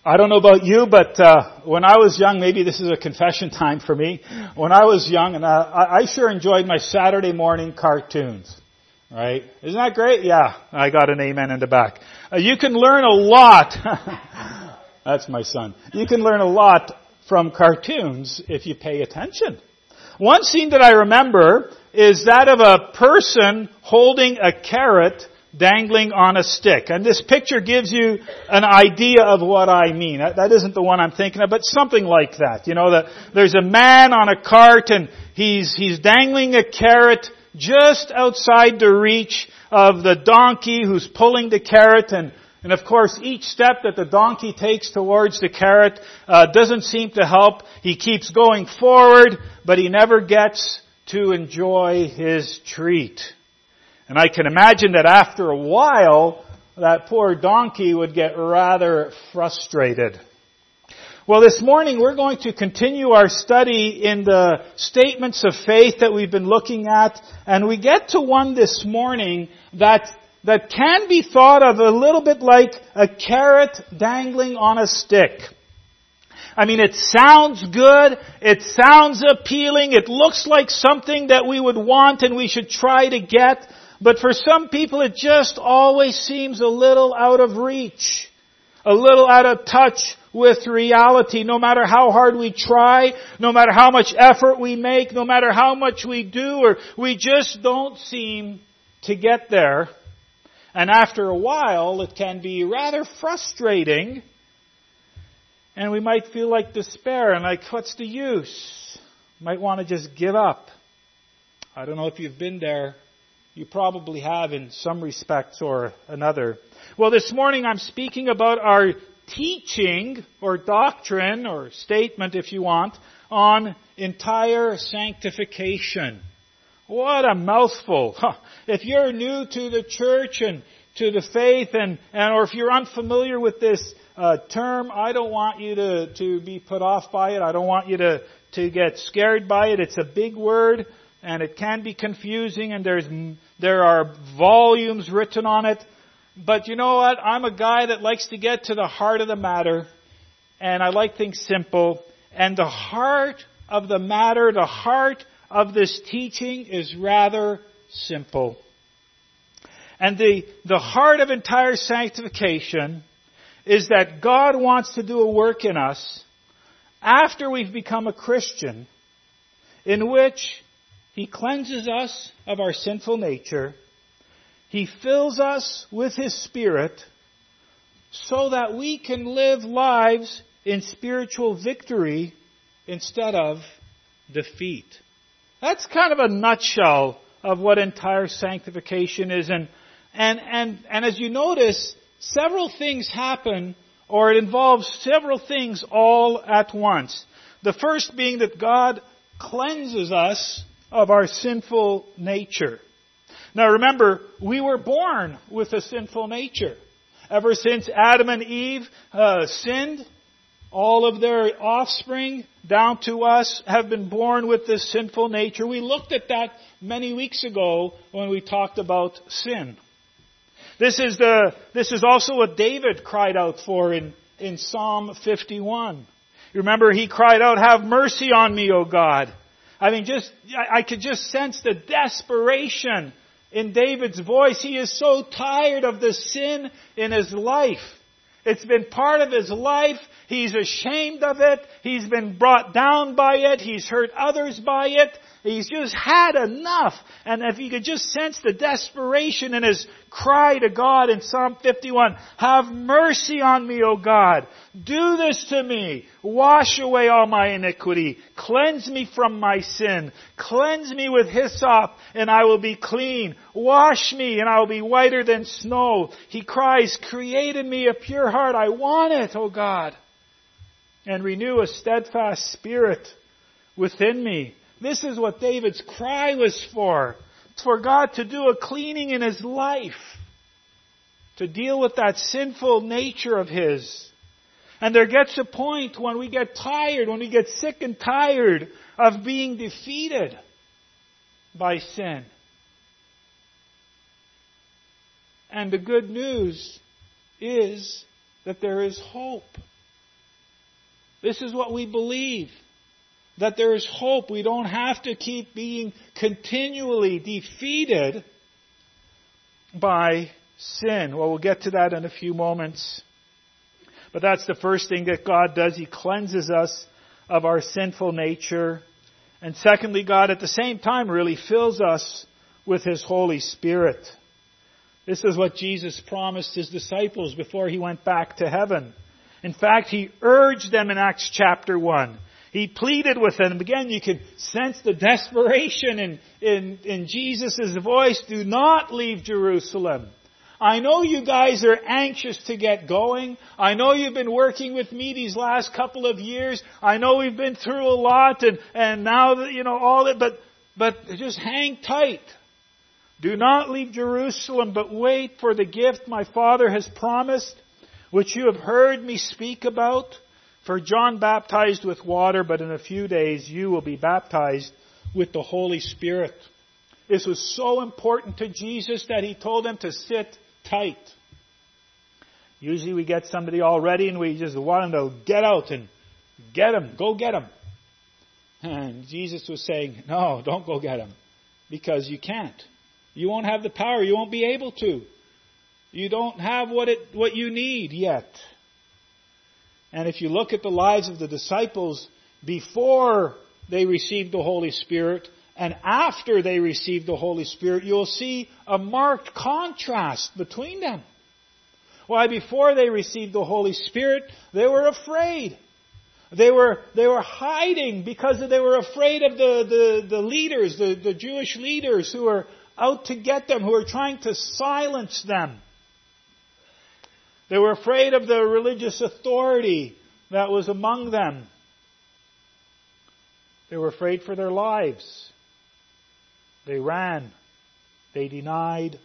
I don't know about you, but when I was young, maybe this is a confession time for me. When I was young, and I sure enjoyed my Saturday morning cartoons. Right? Isn't that great? Yeah, I got an amen in the back. You can learn a lot. That's my son. You can learn a lot from cartoons if you pay attention. One scene that I remember is that of a person holding a carrot dangling on a stick. And this picture gives you an idea of what I mean. That isn't the one I'm thinking of, but something like that. You know, there's a man on a cart and he's dangling a carrot just outside the reach of the donkey who's pulling the carrot. And of course, each step that the donkey takes towards the carrot doesn't seem to help. He keeps going forward, but he never gets to enjoy his treat. And I can imagine that after a while, that poor donkey would get rather frustrated. Well, this morning we're going to continue our study in the statements of faith that we've been looking at, and we get to one this morning that can be thought of a little bit like a carrot dangling on a stick. I mean, it sounds good, it sounds appealing, it looks like something that we would want and we should try to get, but for some people it just always seems a little out of reach, a little out of touch with reality. No matter how hard we try, no matter how much effort we make, no matter how much we do, or we just don't seem to get there. And after a while, it can be rather frustrating, and we might feel like despair and like, what's the use? Might want to just give up. I don't know if you've been there. You probably have in some respects or another. Well, this morning I'm speaking about our teaching or doctrine or statement, if you want, on entire sanctification. What a mouthful. If you're new to the church and to the faith or if you're unfamiliar with this term, I don't want you to be put off by it. I don't want you to get scared by it. It's a big word and it can be confusing and there are volumes written on it. But you know what? I'm a guy that likes to get to the heart of the matter, and I like things simple. And the heart of the matter, the heart of this teaching is rather simple. And the heart of entire sanctification is that God wants to do a work in us after we've become a Christian, in which He cleanses us of our sinful nature. He fills us with His Spirit so that we can live lives in spiritual victory instead of defeat. That's kind of a nutshell of what entire sanctification is. And as you notice, several things happen, or it involves several things all at once. The first being that God cleanses us of our sinful nature. Now remember, we were born with a sinful nature. Ever since Adam and Eve sinned, all of their offspring down to us have been born with this sinful nature. We looked at that many weeks ago when we talked about sin. This is also what David cried out for in Psalm 51. You remember he cried out, "Have mercy on me, O God." I mean, I could just sense the desperation in David's voice. He is so tired of the sin in his life. It's been part of his life. He's ashamed of it. He's been brought down by it. He's hurt others by it. He's just had enough. And if you could just sense the desperation in his cry to God in Psalm 51, "Have mercy on me, O God. Do this to me. Wash away all my iniquity. Cleanse me from my sin. Cleanse me with hyssop, and I will be clean. Wash me, and I will be whiter than snow." He cries, "Create in me a pure heart. I want it, O God. And renew a steadfast spirit within me." This is what David's cry was for. It's for God to do a cleaning in his life, to deal with that sinful nature of his. And there gets a point when we get tired, when we get sick and tired of being defeated by sin. And the good news is that there is hope. This is what we believe. That there is hope. We don't have to keep being continually defeated by sin. Well, we'll get to that in a few moments. But that's the first thing that God does. He cleanses us of our sinful nature. And secondly, God at the same time really fills us with His Holy Spirit. This is what Jesus promised His disciples before He went back to heaven. In fact, He urged them in Acts chapter 1. He pleaded with them. Again, you can sense the desperation in Jesus' voice. Do not leave Jerusalem. I know you guys are anxious to get going. I know you've been working with me these last couple of years. I know we've been through a lot and now that, all that, but just hang tight. Do not leave Jerusalem, but wait for the gift my Father has promised, which you have heard me speak about. For John baptized with water, but in a few days you will be baptized with the Holy Spirit. This was so important to Jesus that He told them to sit tight. Usually we get somebody all ready and we just want them to get out and get him. Go get him. And Jesus was saying, no, don't go get him. Because you can't. You won't have the power. You won't be able to. You don't have what you need yet. And if you look at the lives of the disciples before they received the Holy Spirit and after they received the Holy Spirit, you'll see a marked contrast between them. Why, before they received the Holy Spirit, they were afraid. They were hiding because they were afraid of the leaders, the Jewish leaders who were out to get them, who were trying to silence them. They were afraid of the religious authority that was among them. They were afraid for their lives. They ran. They denied.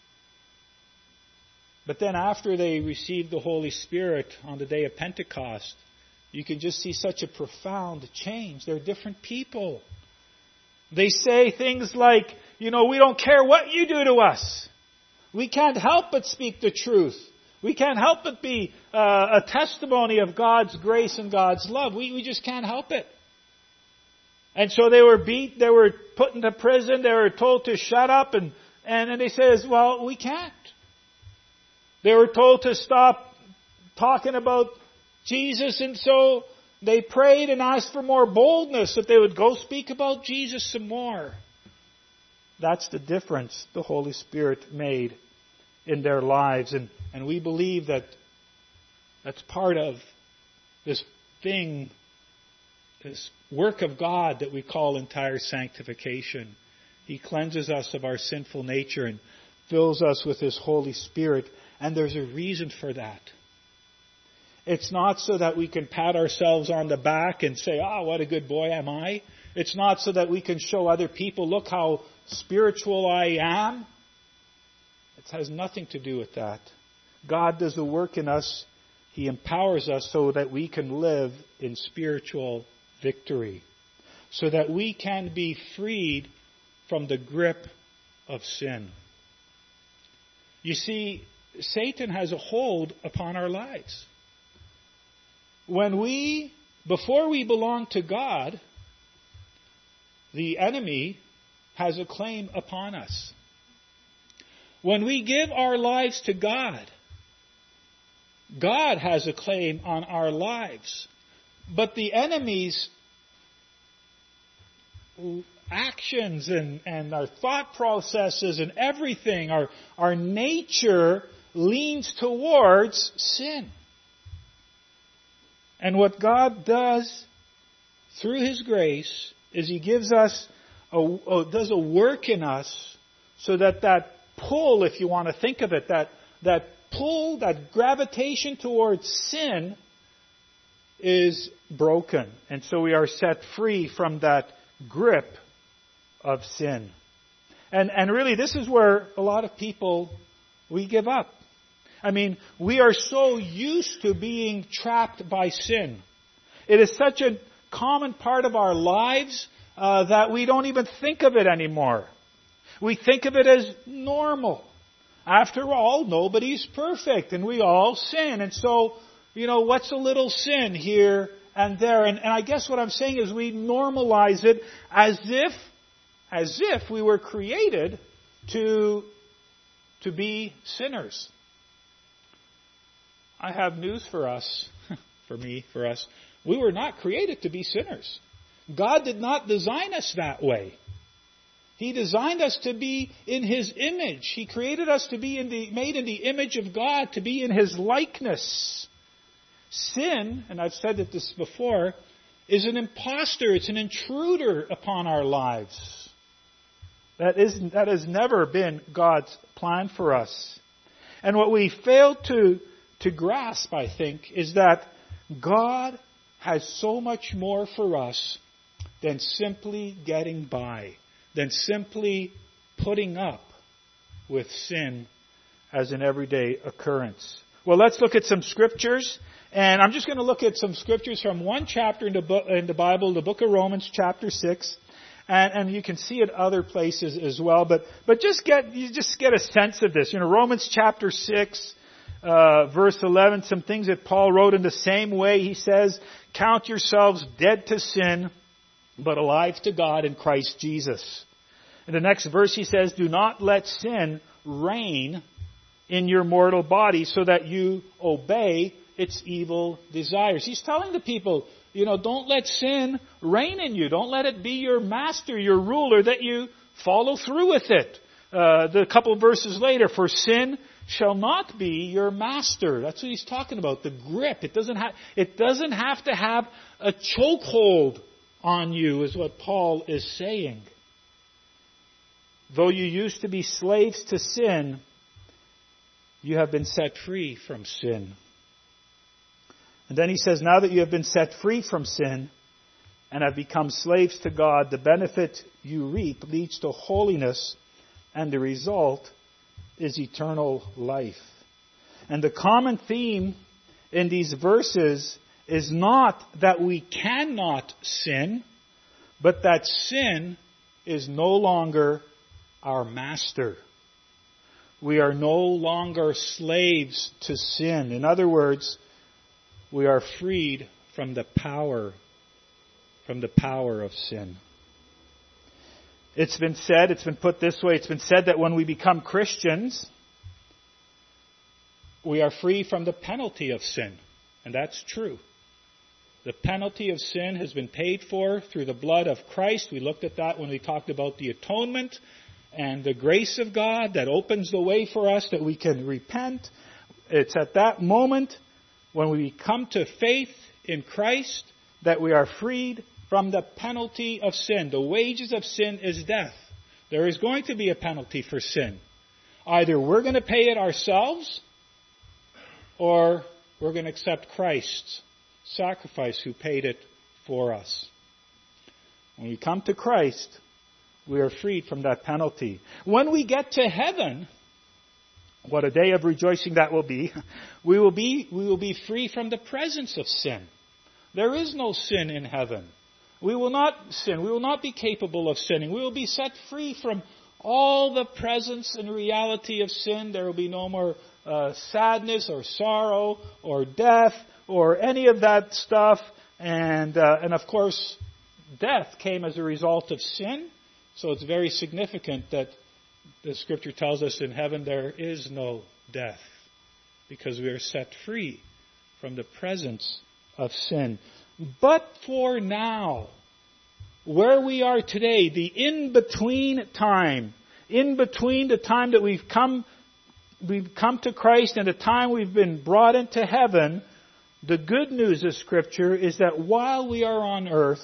But then after they received the Holy Spirit on the day of Pentecost, you can just see such a profound change. They're different people. They say things like, we don't care what you do to us. We can't help but speak the truth. We can't help but be a testimony of God's grace and God's love. We just can't help it. And so they were beat, they were put into prison, they were told to shut up, and they says, well, we can't. They were told to stop talking about Jesus, and so they prayed and asked for more boldness, that they would go speak about Jesus some more. That's the difference the Holy Spirit made in their lives. And we believe that that's part of this thing, this work of God that we call entire sanctification. He cleanses us of our sinful nature and fills us with His Holy Spirit. And there's a reason for that. It's not so that we can pat ourselves on the back and say, what a good boy am I. It's not so that we can show other people, look how spiritual I am. It has nothing to do with that. God does the work in us. He empowers us so that we can live in spiritual victory. So that we can be freed from the grip of sin. You see, Satan has a hold upon our lives. Before we belong to God, the enemy has a claim upon us. When we give our lives to God, God has a claim on our lives. But the enemy's actions and our thought processes and everything, our nature leans towards sin. And what God does through His grace is He gives us does a work in us so that pull, if you want to think of it, that pull, that gravitation towards sin is broken. And so we are set free from that grip of sin. And really this is where a lot of people, we give up. I mean, we are so used to being trapped by sin. It is such a common part of our lives that we don't even think of it anymore. We think of it as normal. After all, nobody's perfect and we all sin. And so, what's a little sin here and there. And I guess what I'm saying is we normalize it as if we were created to be sinners. I have news for us, for us. We were not created to be sinners. God did not design us that way. He designed us to be in His image. He created us to be made in the image of God, to be in His likeness. Sin, and I've said this before, is an imposter. It's an intruder upon our lives. That has never been God's plan for us. And what we fail to grasp, I think, is that God has so much more for us than simply getting by, than simply putting up with sin as an everyday occurrence. Well, let's look at some scriptures. And I'm just going to look at some scriptures from one chapter in the Bible, the book of Romans, chapter 6. And you can see it other places as well. But just get a sense of this. Romans chapter 6, verse 11, some things that Paul wrote in the same way. He says, "Count yourselves dead to sin, but alive to God in Christ Jesus." In the next verse he says, "Do not let sin reign in your mortal body so that you obey its evil desires." He's telling the people, don't let sin reign in you. Don't let it be your master, your ruler, that you follow through with it. The couple verses later, "For sin shall not be your master." That's what he's talking about, the grip. It doesn't have to have a chokehold on you, is what Paul is saying. "Though you used to be slaves to sin, you have been set free from sin." And then he says, "Now that you have been set free from sin and have become slaves to God, the benefit you reap leads to holiness, and the result is eternal life." And the common theme in these verses is not that we cannot sin, but that sin is no longer our master. We are no longer slaves to sin. In other words, we are freed from the power of sin. It's been put this way, it's been said that when we become Christians, we are free from the penalty of sin. And that's true. The penalty of sin has been paid for through the blood of Christ. We looked at that when we talked about the atonement and the grace of God that opens the way for us that we can repent. It's at that moment when we come to faith in Christ that we are freed from the penalty of sin. The wages of sin is death. There is going to be a penalty for sin. Either we're going to pay it ourselves, or we're going to accept Christ's sacrifice who paid it for us. When we come to Christ, we are freed from that penalty. When we get to heaven, what a day of rejoicing that will be. We will be free from the presence of sin. There is no sin in heaven. We will not sin. We will not be capable of sinning. We will be set free from all the presence and reality of sin. There will be no more sadness or sorrow or death or any of that stuff. And of course, death came as a result of sin. So it's very significant that the Scripture tells us in heaven there is no death, because we are set free from the presence of sin. But for now, where we are today, the in-between time, in between the time that we've come to Christ and the time we've been brought into heaven, the good news of Scripture is that while we are on earth,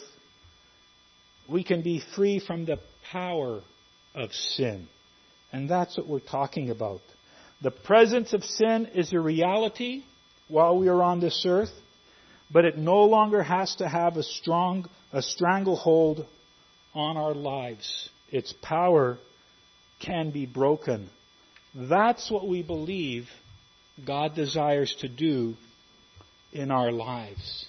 we can be free from the power of sin. And that's what we're talking about. The presence of sin is a reality while we are on this earth, but it no longer has to have a stranglehold on our lives. Its power can be broken. That's what we believe God desires to do in our lives.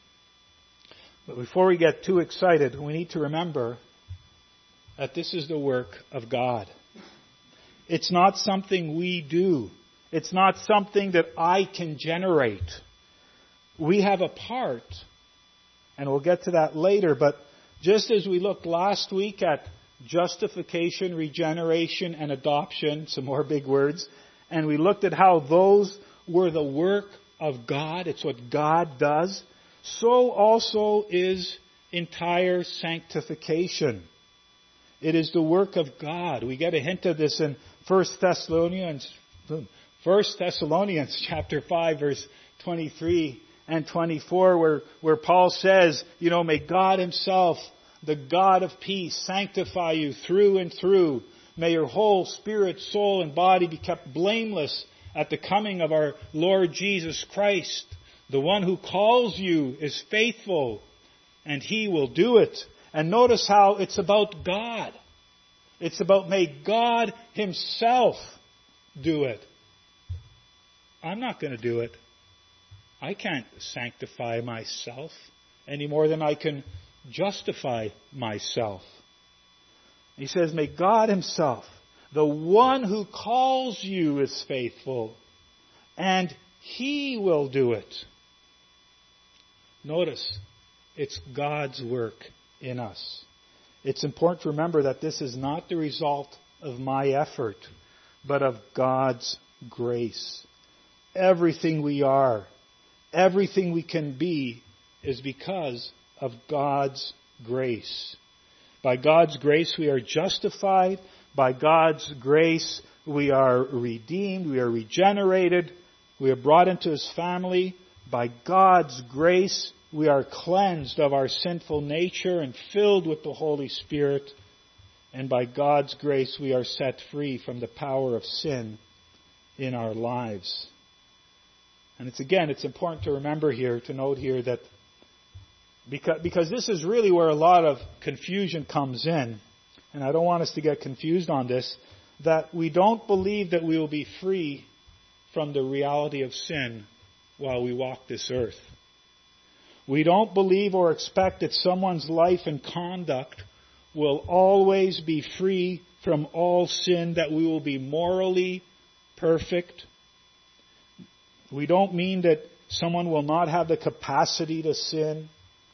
But before we get too excited, we need to remember that this is the work of God. It's not something we do. It's not something that I can generate. We have a part And we'll get to that later. But just as we looked last week at justification, regeneration, and adoption, some more big words, and we looked at how those were the work of God, it's what God does, so also is entire sanctification. It is the work of God. We get a hint of this in 1 Thessalonians chapter 5, verse 23 and 24, where Paul says, may God himself, the God of peace, sanctify you through and through. May your whole spirit, soul, and body be kept blameless at the coming of our Lord Jesus Christ. The one who calls you is faithful, and he will do it. And notice how it's about God. It's about may God himself do it. I'm not going to do it. I can't sanctify myself any more than I can justify myself. He says, may God himself, the one who calls you is faithful, and he will do it. Notice, it's God's work in us. It's important to remember that this is not the result of my effort, but of God's grace. Everything we are, everything we can be, is because of God's grace. By God's grace we are justified. By God's grace we are redeemed. We are regenerated. We are brought into his family. By God's grace we are cleansed of our sinful nature and filled with the Holy Spirit. And by God's grace we are set free from the power of sin in our lives. And it's important to remember here, to note here that because this is really where a lot of confusion comes in, and I don't want us to get confused on this, that we don't believe that we will be free from the reality of sin while we walk this earth. We don't believe or expect that someone's life and conduct will always be free from all sin, that we will be morally perfect. We don't mean that someone will not have the capacity to sin.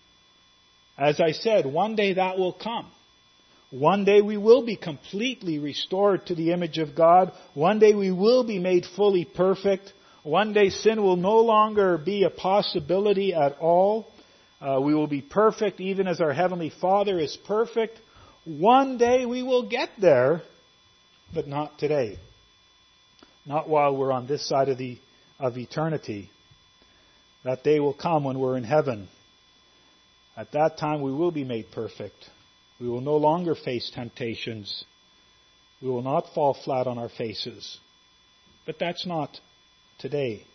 As I said, one day that will come. One day we will be completely restored to the image of God. One day we will be made fully perfect. One day sin will no longer be a possibility at all. We will be perfect even as our Heavenly Father is perfect. One day we will get there, but not today. Not while we're on this side of eternity. That day will come when we're in heaven. At that time we will be made perfect. We will no longer face temptations. We will not fall flat on our faces. But that's not today.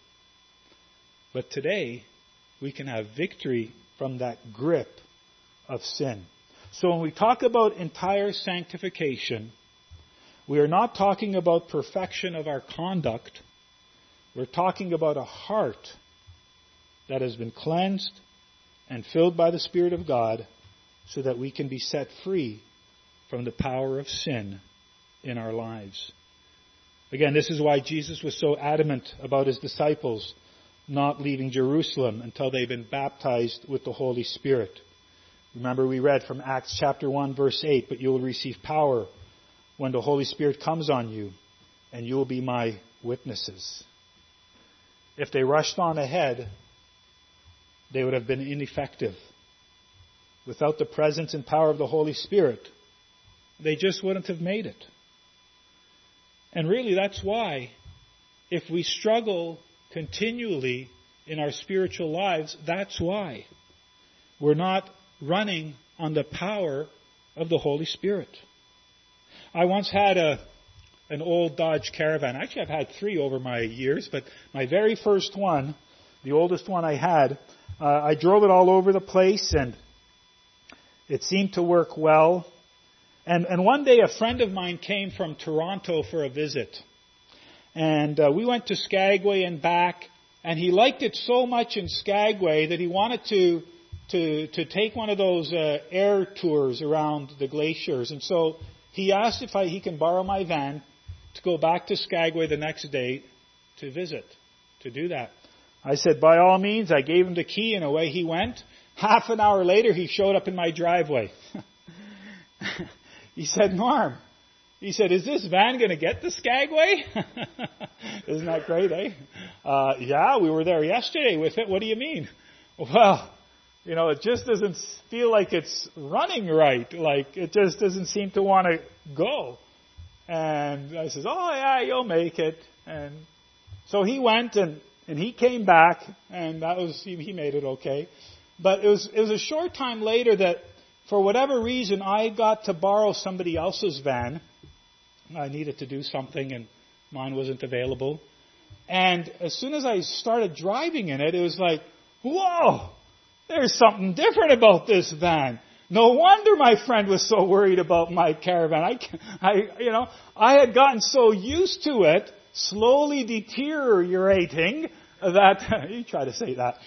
But today we can have victory from that grip of sin. So when we talk about entire sanctification, we are not talking about perfection of our conduct. We're talking about a heart that has been cleansed and filled by the Spirit of God so that we can be set free from the power of sin in our lives. Again, this is why Jesus was so adamant about his disciples not leaving Jerusalem until they've been baptized with the Holy Spirit. Remember, we read from Acts chapter 1, verse 8, but you will receive power when the Holy Spirit comes on you, and you will be my witnesses. If they rushed on ahead, they would have been ineffective. Without the presence and power of the Holy Spirit, they just wouldn't have made it. And really, that's why, if we struggle continually in our spiritual lives, that's why we're not running on the power of the Holy Spirit. I once had an old Dodge Caravan. Actually, I've had 3 over my years, but my very first one, the oldest one I had, I drove it all over the place, and it seemed to work well. And one day a friend of mine came from Toronto for a visit. And we went to Skagway and back, and he liked it so much in Skagway that he wanted to take one of those air tours around the glaciers. And so he asked if he can borrow my van to go back to Skagway the next day to visit, to do that. I said, by all means. I gave him the key, and away he went. Half an hour later, he showed up in my driveway. He said, Norm, he said, is this van going to get the Skagway? Isn't that great, eh? Yeah, we were there yesterday with it. What do you mean? Well, it just doesn't feel like it's running right. Like, it just doesn't seem to want to go. And I says, oh yeah, you'll make it. And so he went and he came back, and he made it okay. But it was a short time later that, for whatever reason, I got to borrow somebody else's van. I needed to do something, and mine wasn't available. And as soon as I started driving in it, it was like, whoa, there's something different about this van. No wonder my friend was so worried about my caravan. I had gotten so used to it, slowly deteriorating, that you try to say that,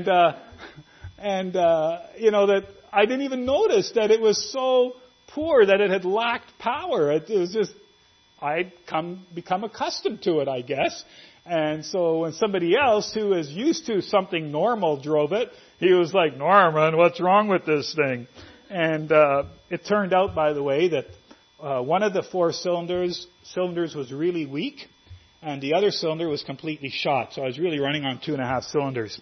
that I didn't even notice that it was so poor that it had lacked power. It was just, I'd become accustomed to it, I guess. And so when somebody else who is used to something normal drove it, he was like, Norman, what's wrong with this thing? And it turned out, by the way, that one of the 4 cylinders was really weak, and the other cylinder was completely shot. So I was really running on 2.5 cylinders.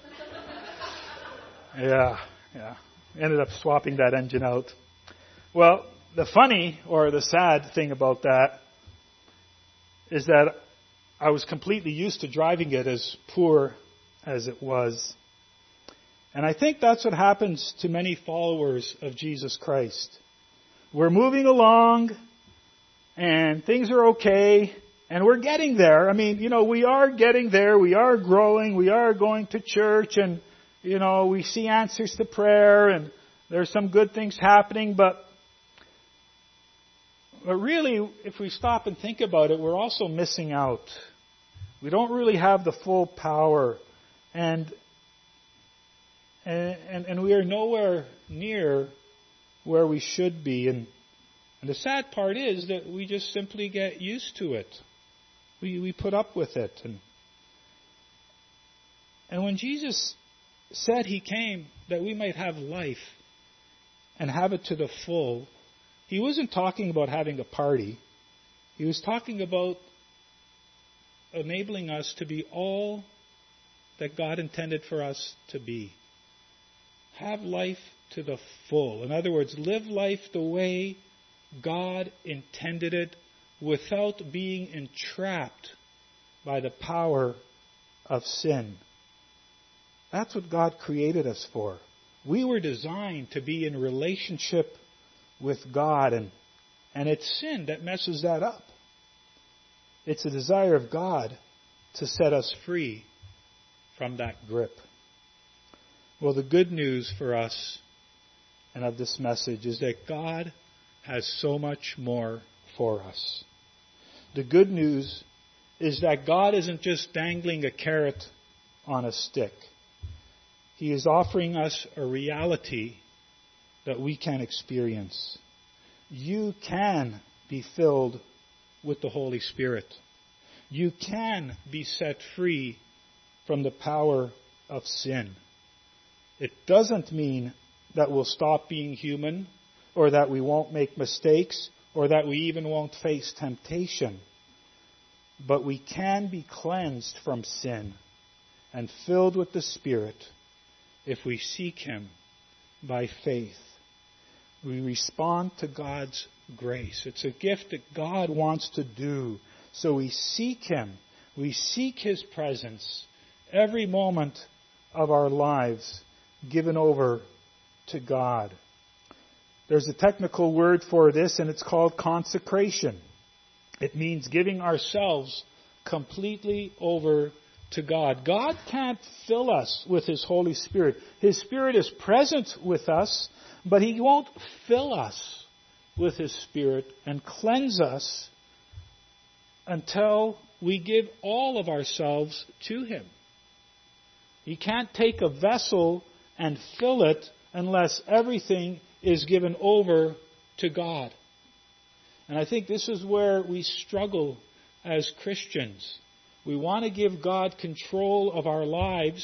Yeah. Ended up swapping that engine out. Well, the funny or the sad thing about that is that I was completely used to driving it as poor as it was. And I think that's what happens to many followers of Jesus Christ. We're moving along, and things are okay, and we're getting there. I mean, we are getting there. We are growing. We are going to church, and, we see answers to prayer, and there's some good things happening. But really, if we stop and think about it, we're also missing out. We don't really have the full power, and we are nowhere near where we should be. And the sad part is that we just simply get used to it. We put up with it. And when Jesus said He came that we might have life and have it to the full, He wasn't talking about having a party. He was talking about enabling us to be all that God intended for us to be. Have life to the full. In other words, live life the way God intended it without being entrapped by the power of sin. That's what God created us for. We were designed to be in relationship with God, and it's sin that messes that up. It's the desire of God to set us free from that grip. Well, the good news for us and of this message is that God has so much more for us. The good news is that God isn't just dangling a carrot on a stick. He is offering us a reality that we can experience. You can be filled with the Holy Spirit. You can be set free from the power of sin. It doesn't mean that we'll stop being human, or that we won't make mistakes, or that we even won't face temptation. But we can be cleansed from sin and filled with the Spirit if we seek Him by faith. We respond to God's grace. It's a gift that God wants to do. So we seek Him. We seek His presence every moment of our lives, given over to God. There's a technical word for this, and it's called consecration. It means giving ourselves completely over to God. God can't fill us with His Holy Spirit. His Spirit is present with us, but He won't fill us with His Spirit and cleanse us until we give all of ourselves to Him. He can't take a vessel and fill it unless everything is given over to God. And I think this is where we struggle as Christians. We want to give God control of our lives,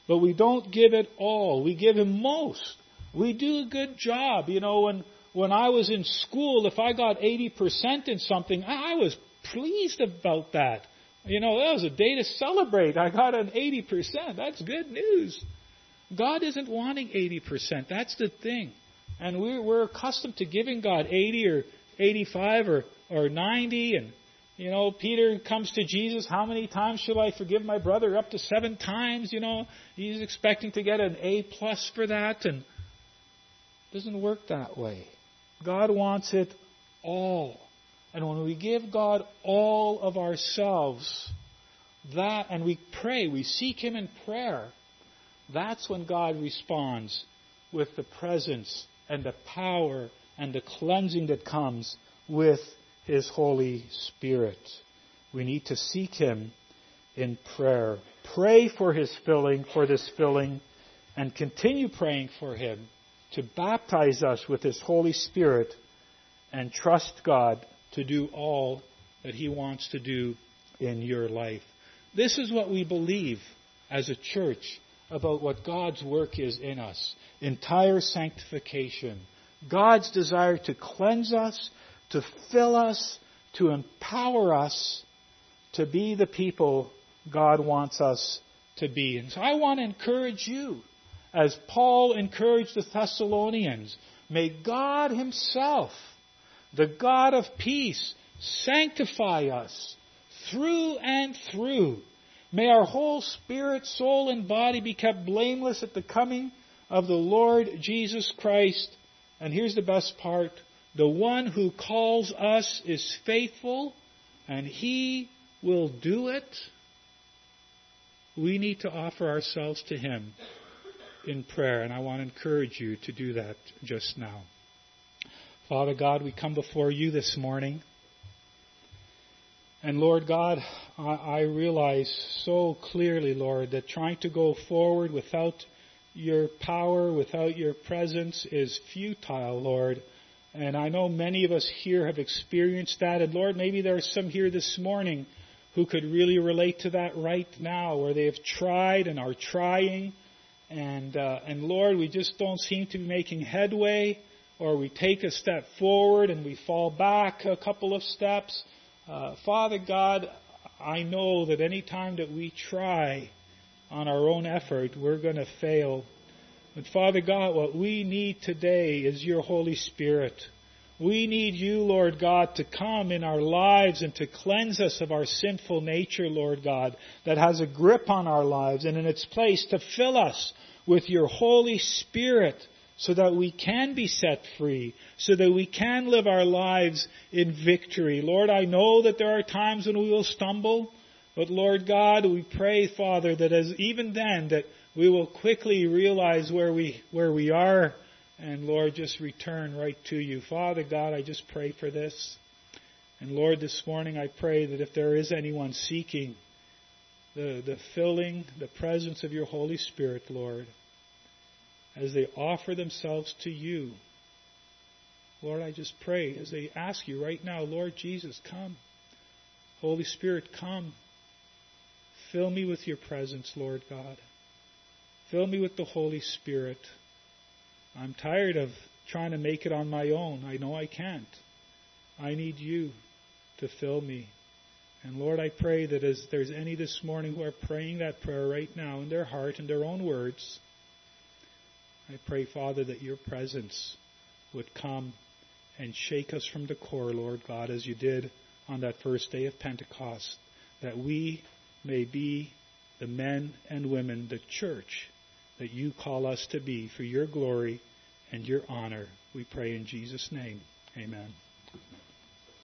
but we don't give it all. We give Him most. We do a good job. When I was in school, if I got 80% in something, I was pleased about that. That was a day to celebrate. I got an 80%. That's good news. God isn't wanting 80%. That's the thing. And we're accustomed to giving God 80 or 85 or 90. And, Peter comes to Jesus. How many times shall I forgive my brother? Up to 7 times, He's expecting to get an A+ for that. And it doesn't work that way. God wants it all. And when we give God all of ourselves, and we pray, we seek Him in prayer, that's when God responds with the presence and the power and the cleansing that comes with His Holy Spirit. We need to seek Him in prayer. Pray for this filling, and continue praying for Him to baptize us with His Holy Spirit, and trust God to do all that He wants to do in your life. This is what we believe as a church about what God's work is in us. Entire sanctification. God's desire to cleanse us, to fill us, to empower us to be the people God wants us to be. And so I want to encourage you, as Paul encouraged the Thessalonians, may God Himself, the God of peace, sanctify us through and through. May our whole spirit, soul, and body be kept blameless at the coming of the Lord Jesus Christ. And here's the best part. The one who calls us is faithful, and He will do it. We need to offer ourselves to Him in prayer, and I want to encourage you to do that just now. Father God, we come before You this morning. And Lord God, I realize so clearly, Lord, that trying to go forward without Your power, without Your presence is futile, Lord. And I know many of us here have experienced that. And Lord, maybe there are some here this morning who could really relate to that right now, where they have tried and are trying. And Lord, we just don't seem to be making headway, or we take a step forward and we fall back a couple of steps. Father God, I know that any time that we try on our own effort, we're going to fail. But Father God, what we need today is Your Holy Spirit. We need You, Lord God, to come in our lives and to cleanse us of our sinful nature, Lord God, that has a grip on our lives, and in its place to fill us with Your Holy Spirit, so that we can be set free, so that we can live our lives in victory. Lord, I know that there are times when we will stumble, but Lord God, we pray, Father, that even then, that we will quickly realize where we are, and Lord, just return right to You. Father God, I just pray for this. And Lord, this morning I pray that if there is anyone seeking the filling, the presence of Your Holy Spirit, Lord, as they offer themselves to You, Lord, I just pray as they ask You right now, Lord Jesus, come. Holy Spirit, come. Fill me with Your presence, Lord God. Fill me with the Holy Spirit. I'm tired of trying to make it on my own. I know I can't. I need You to fill me. And Lord, I pray that as there's any this morning who are praying that prayer right now in their heart, in their own words, I pray, Father, that Your presence would come and shake us from the core, Lord God, as You did on that first day of Pentecost, that we may be the men and women, the church, that You call us to be for Your glory and Your honor. We pray in Jesus' name. Amen.